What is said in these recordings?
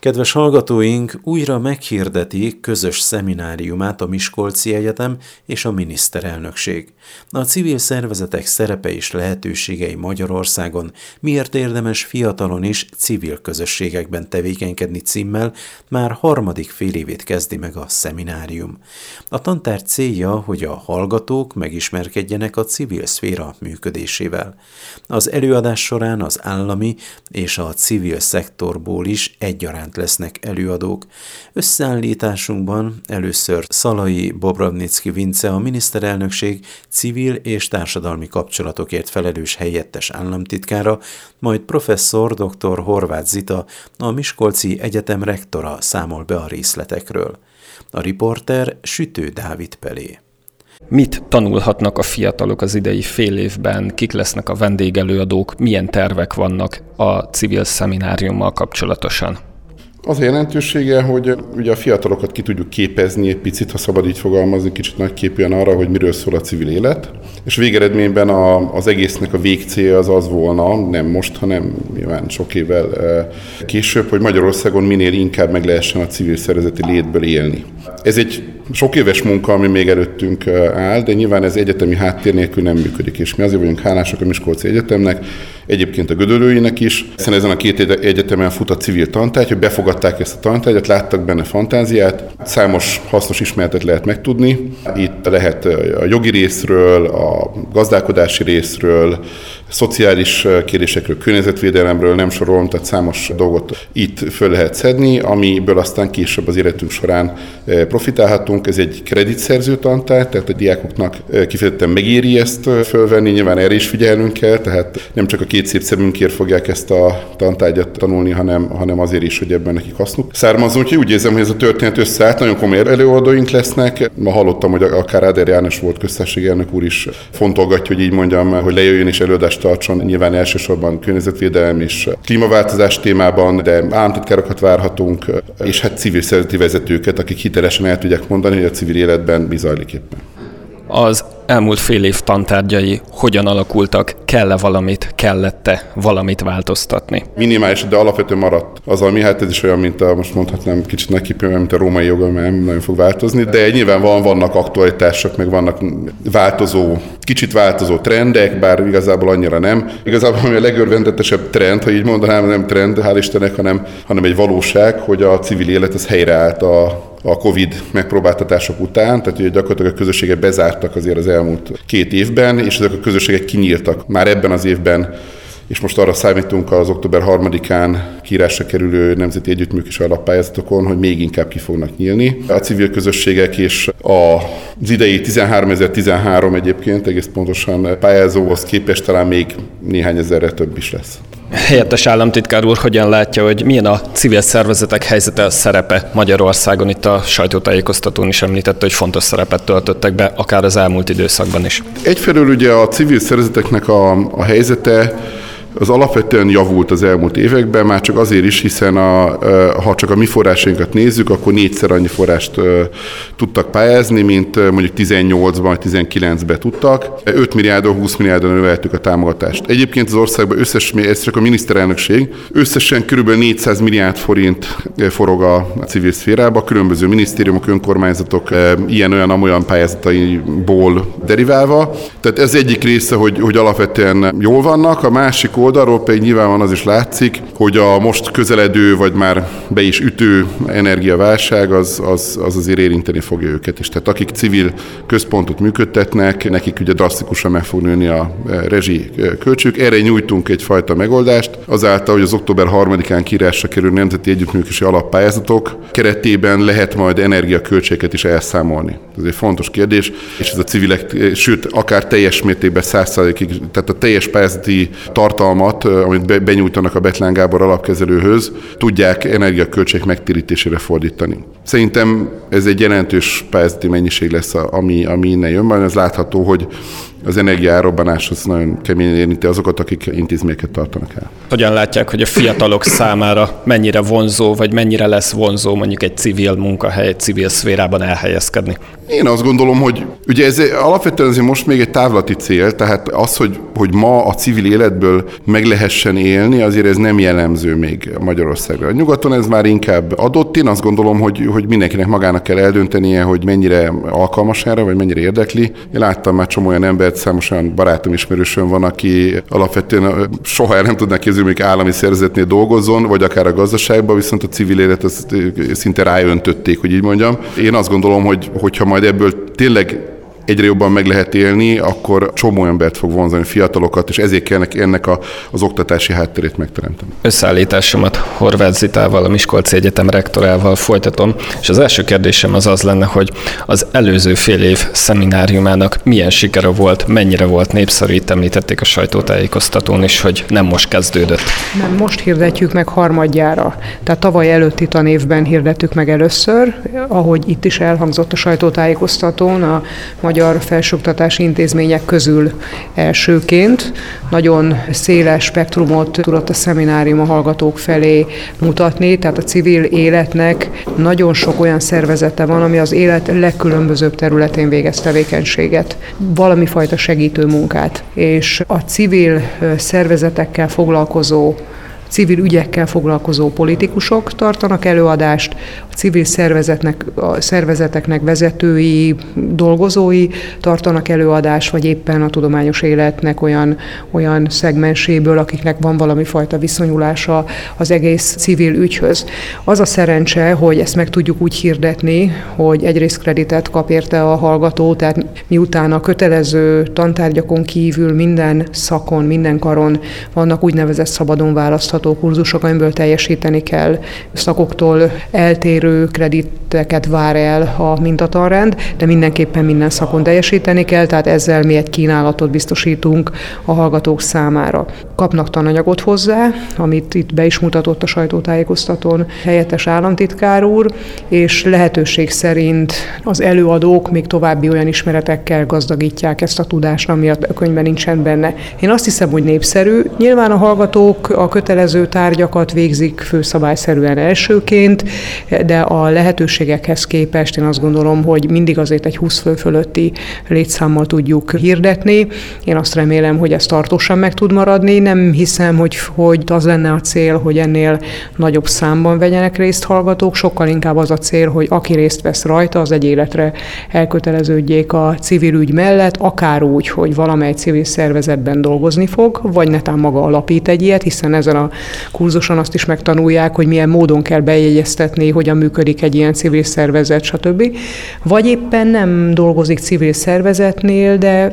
Kedves hallgatóink, újra meghirdetik közös szemináriumát a Miskolci Egyetem és a miniszterelnökség. A civil szervezetek szerepe és lehetőségei Magyarországon, miért érdemes fiatalon is civil közösségekben tevékenykedni címmel már harmadik félévét kezdi meg a szeminárium. A tantárgy célja, hogy a hallgatók megismerkedjenek a civil szféra működésével. Az előadás során az állami és a civil szektorból is egyaránt lesznek előadók. Összeállításunkban először Szalai Bobrovnicki Vince, a miniszterelnökség civil és társadalmi kapcsolatokért felelős helyettes államtitkára, majd professzor dr. Horváth Zita, a Miskolci Egyetem rektora számol be a részletekről. A riporter Sütő Dávid Pelé. Mit tanulhatnak a fiatalok az idei fél évben, kik lesznek a vendégelőadók, milyen tervek vannak a civil szemináriummal kapcsolatosan? Az a jelentősége, hogy ugye a fiatalokat ki tudjuk képezni egy picit, ha szabad így fogalmazni, kicsit nagyképűen arra, hogy miről szól a civil élet. És végeredményben az egésznek a végcélja az volna, nem most, hanem nyilván sok évvel később, hogy Magyarországon minél inkább meg lehessen a civil szervezeti létből élni. Ez egy sok éves munka, ami még előttünk áll, de nyilván ez egyetemi háttér nélkül nem működik, és mi azért vagyunk hálásak a Miskolci Egyetemnek, egyébként a Gödöllőinek is, hiszen ezen a két egyetemen fut a civil tantárgy, hogy befogadták ezt a tantárgyat, láttak benne fantáziát, számos hasznos ismeretet lehet megtudni. Itt lehet a jogi részről, a gazdálkodási részről, szociális kérdésekről, környezetvédelemről, nem sorolom, tehát számos dolgot itt föl lehet szedni, amiből aztán később az életünk során profitálhatunk. Ez egy kreditszerző tantárgy, tehát a diákoknak kifejezetten megéri ezt fölvenni, nyilván erre is figyelnünk kell, tehát nem csak a két szép szemünkért fogják ezt a tantárgyat tanulni, hanem azért is, hogy ebben nekik hasznuk származzon. Úgyhogy úgy érzem, hogy ez a történet összeállt, nagyon komoly előadóink lesznek. Ma hallottam, hogy akár Áder János volt köztársasági elnök úr is fontolgatja, hogy így mondjam, hogy lejöjjön és előadást tartson, nyilván elsősorban környezetvédelem és klímaváltozás témában, de államtitkárokat várhatunk, és hát civil szervezeti vezetőket, akik hitelesen el tudják mondani, hogy a civil életben mi zajlik éppen. Az elmúlt fél év tantárgyai hogyan alakultak? Kellett-e valamit változtatni? Minimális, de alapvetően maradt az, ami hát ez is olyan, mint most mondhatnám kicsit nagyképűen, mint a római jog, ami nem nagyon fog változni, de nyilván vannak aktualitások, meg vannak kicsit változó trendek, bár igazából annyira nem. Igazából ami a legörvendettesebb trend, ha így mondanám, nem trend, hál' Istennek, hanem egy valóság, hogy a civil élet az helyreállt a Covid megpróbáltatások után, tehát ugye gyakorlatilag a közösségek bezártak azért az elmúlt 2 évben, és ezek a közösségek kinyíltak már ebben az évben, és most arra számítunk az október 3-án kiírásra kerülő nemzeti együttműködési alappályázatokon, hogy még inkább ki fognak nyílni. A civil közösségek és az idei 13.013 egyébként egész pontosan pályázóhoz képest talán még néhány ezerre több is lesz. Helyettes államtitkár úr hogyan látja, hogy milyen a civil szervezetek helyzete, szerepe Magyarországon? Itt a sajtótájékoztatón is említette, hogy fontos szerepet töltöttek be, akár az elmúlt időszakban is. Egyfelől ugye a civil szervezeteknek a helyzete az alapvetően javult az elmúlt években, már csak azért is, hiszen ha csak a mi forrásainkat nézzük, akkor 4-szer annyi forrást tudtak pályázni, mint mondjuk 18-ban vagy 19-ben tudtak. 5 milliárdon, 20 milliárdon növeltük a támogatást. Egyébként az országban ez csak a miniszterelnökség, összesen kb. 400 milliárd forint forog a civil szférába, különböző minisztériumok, önkormányzatok ilyen-olyan pályázataiból deriválva. Tehát ez egyik része, hogy alapvetően jól vannak, a másik oldalról pedig nyilván az is látszik, hogy a most közeledő, vagy már be is ütő energiaválság az azért érinteni fogja őket is. Tehát akik civil központot működtetnek, nekik ugye drasztikusan meg fog nőni a rezsi költségük. Erre nyújtunk egyfajta megoldást, azáltal, hogy az október 3-án kiírásra kerülő nemzeti együttműködési alappályázatok keretében lehet majd energiaköltségeket is elszámolni. Ez egy fontos kérdés, és ez a civilek, sőt, akár teljes mértékben 100%-ig, tehát a teljes pályázati tartalmat, amit benyújtanak a Bethlen Gábor alapkezelőhöz, tudják energiaköltség megtérítésére fordítani. Szerintem ez egy jelentős pályázati mennyiség lesz, ami innen jön, mert ez látható, hogy az energiaárobbanás az nagyon keményen érinti azokat, akik intézményeket tartanak el. Hogyan látják, hogy a fiatalok számára mennyire vonzó, vagy mennyire lesz vonzó mondjuk egy civil munkahely, egy civil szférában elhelyezkedni? Én azt gondolom, hogy ugye ez alapvetően azért most még egy távlati cél, tehát az, hogy ma a civil életből meg lehessen élni, azért ez nem jellemző még Magyarországra. A nyugaton ez már inkább adott. Én azt gondolom, hogy mindenkinek magának kell eldöntenie, hogy mennyire alkalmas erre, vagy mennyire érdekli. Én láttam már csomó olyan embert, számos olyan barátom, ismerősöm van, aki alapvetően soha el nem tudná képzelni, hogy állami szervezetnél dolgozzon, vagy akár a gazdaságban, viszont a civil élet azt szinte ráöntötték, hogy így mondjam. Én azt gondolom, hogyha majd ebből tényleg egyre jobban meg lehet élni, akkor csomó embert fog vonzani, fiatalokat, és ezért kell ennek az oktatási hátterét megteremteni. Összeállításomat Horváth Zitával, a Miskolci Egyetem rektorával folytatom, és az első kérdésem az lenne, hogy az előző fél év szemináriumának milyen sikere volt, mennyire volt népszerű, itt említették a sajtótájékoztatón is, hogy nem most kezdődött. Nem, most hirdetjük meg harmadjára. Tehát tavaly előtti tanévben hirdettük meg először, ahogy itt is elhangzott a sajtótájékoztatón, a magyar felsőoktatási intézmények közül elsőként. Nagyon széles spektrumot tudott a szeminárium a hallgatók felé mutatni, tehát a civil életnek nagyon sok olyan szervezete van, ami az élet legkülönbözőbb területén végez tevékenységet, valami fajta segítő munkát. És a civil szervezetekkel foglalkozó, civil ügyekkel foglalkozó politikusok tartanak előadást, a civil szervezeteknek vezetői, dolgozói tartanak előadást, vagy éppen a tudományos életnek olyan szegmenséből, akiknek van valami fajta viszonyulása az egész civil ügyhöz. Az a szerencse, hogy ezt meg tudjuk úgy hirdetni, hogy egyrészt kreditet kap érte a hallgató, tehát miután a kötelező tantárgyakon kívül minden szakon, minden karon vannak úgynevezett szabadon választható kurzusok, amiből teljesíteni kell. Szakoktól eltérő krediteket vár el a mintatanrend, de mindenképpen minden szakon teljesíteni kell, tehát ezzel mi egy kínálatot biztosítunk a hallgatók számára. Kapnak tananyagot hozzá, amit itt be is mutatott a sajtótájékoztatón helyettes államtitkár úr, és lehetőség szerint az előadók még további olyan ismeretekkel gazdagítják ezt a tudást, ami a könyvben nincsen benne. Én azt hiszem, hogy népszerű. Nyilván a hallgatók a kötelező tárgyakat végzik főszabályszerűen elsőként, de a lehetőségekhez képest én azt gondolom, hogy mindig azért egy 20 fő fölötti létszámmal tudjuk hirdetni. Én azt remélem, hogy ez tartósan meg tud maradni. Nem hiszem, hogy az lenne a cél, hogy ennél nagyobb számban vegyenek részt hallgatók. Sokkal inkább az a cél, hogy aki részt vesz rajta, az egy életre elköteleződjék a civil ügy mellett, akár úgy, hogy valamely civil szervezetben dolgozni fog, vagy netán maga alapít egy ilyet, hiszen ezen a kurzuson azt is megtanulják, hogy milyen módon kell bejegyeztetni, hogyan működik egy ilyen civil szervezet, stb. Vagy éppen nem dolgozik civil szervezetnél, de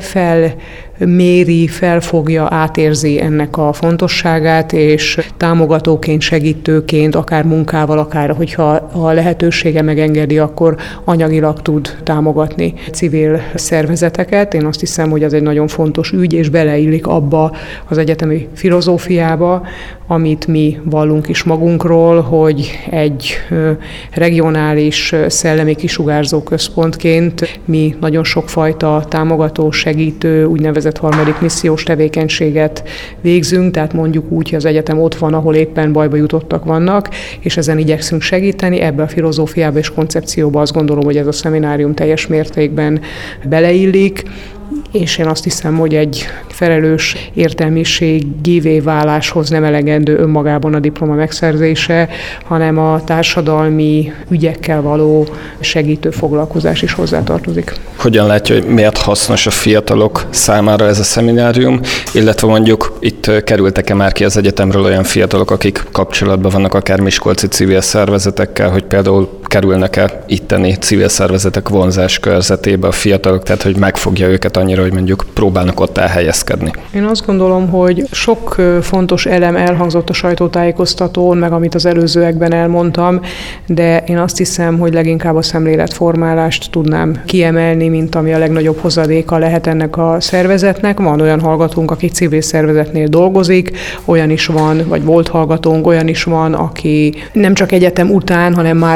felméri, felfogja, átérzi ennek a fontosságát, és támogatóként, segítőként, akár munkával, akár hogyha a lehetősége megengedi, akkor anyagilag tud támogatni civil szervezeteket. Én azt hiszem, hogy ez egy nagyon fontos ügy, és beleillik abba az egyetemi filozófiába, amit mi vallunk is magunkról, hogy egy regionális szellemi kisugárzó központként mi nagyon sokfajta támogató, segítő, úgynevezett harmadik missziós tevékenységet végzünk, tehát mondjuk úgy, hogy az egyetem ott van, ahol éppen bajba jutottak vannak, és ezen igyekszünk segíteni. Ebbe a filozófiába és koncepcióba azt gondolom, hogy ez a szeminárium teljes mértékben beleillik, és én azt hiszem, hogy egy felelős értelmiségivé váláshoz nem elegendő önmagában a diploma megszerzése, hanem a társadalmi ügyekkel való segítő foglalkozás is hozzátartozik. Hogyan látja, hogy miért hasznos a fiatalok számára ez a szeminárium, illetve mondjuk itt kerültek-e már ki az egyetemről olyan fiatalok, akik kapcsolatban vannak akár miskolci civil szervezetekkel, hogy például kerülnek-e itteni civil szervezetek vonzás körzetébe a fiatalok, tehát hogy megfogja őket annyira, hogy mondjuk próbálnak ott elhelyezkedni? Én azt gondolom, hogy sok fontos elem elhangzott a sajtótájékoztatón, meg amit az előzőekben elmondtam, de én azt hiszem, hogy leginkább a szemléletformálást tudnám kiemelni, mint ami a legnagyobb hozadéka lehet ennek a szervezetnek. Van olyan hallgatónk, aki civil szervezetnél dolgozik, olyan is van, vagy volt hallgatónk, olyan is van, aki nem csak egyetem után, hanem már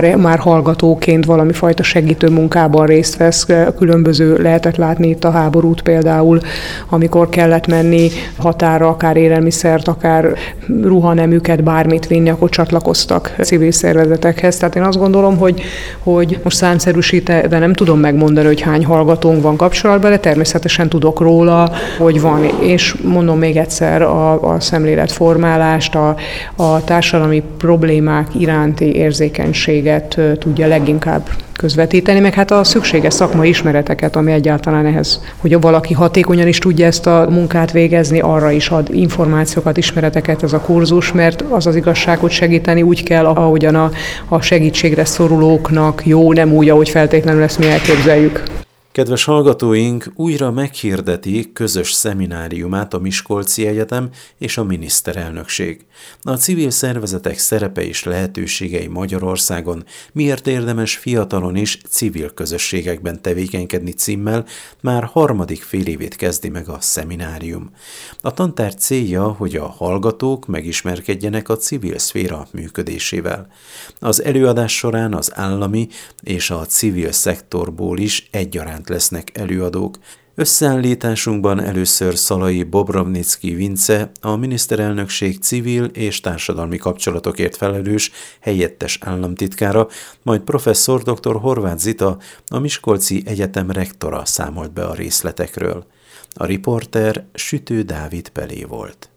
hallgatóként valami fajta segítő munkában részt vesz. Különböző lehetett látni itt a háborút például, amikor kellett menni határa, akár élelmiszert, akár ruhaneműket, bármit vinni, akkor csatlakoztak civil szervezetekhez. Tehát én azt gondolom, hogy most számszerűsítve, de nem tudom megmondani, hogy hány hallgatónk van kapcsolatban, de természetesen tudok róla, hogy van. És mondom még egyszer, a szemléletformálást, a társadalmi problémák iránti érzékenységet tudja leginkább közvetíteni, meg hát a szükséges szakmai ismereteket, ami egyáltalán ehhez, hogy valaki hatékonyan is tudja ezt a munkát végezni, arra is ad információkat, ismereteket ez a kurzus, mert az igazság, hogy segíteni úgy kell, ahogyan a segítségre szorulóknak jó, nem úgy, ahogy feltétlenül ezt mi elképzeljük. Kedves hallgatóink, újra meghirdetik közös szemináriumát a Miskolci Egyetem és a miniszterelnökség. A civil szervezetek szerepe és lehetőségei Magyarországon, miért érdemes fiatalon is civil közösségekben tevékenykedni címmel már harmadik félévét kezdi meg a szeminárium. A tantárgy célja, hogy a hallgatók megismerkedjenek a civil szféra működésével. Az előadás során az állami és a civil szektorból is egyaránt lesznek előadók. Összeállításunkban először Szalai Bobrovnicki Vince, a miniszterelnökség civil és társadalmi kapcsolatokért felelős helyettes államtitkára, majd professzor dr. Horváth Zita, a Miskolci Egyetem rektora számolt be a részletekről. A riporter Sütő Dávid Pelé volt.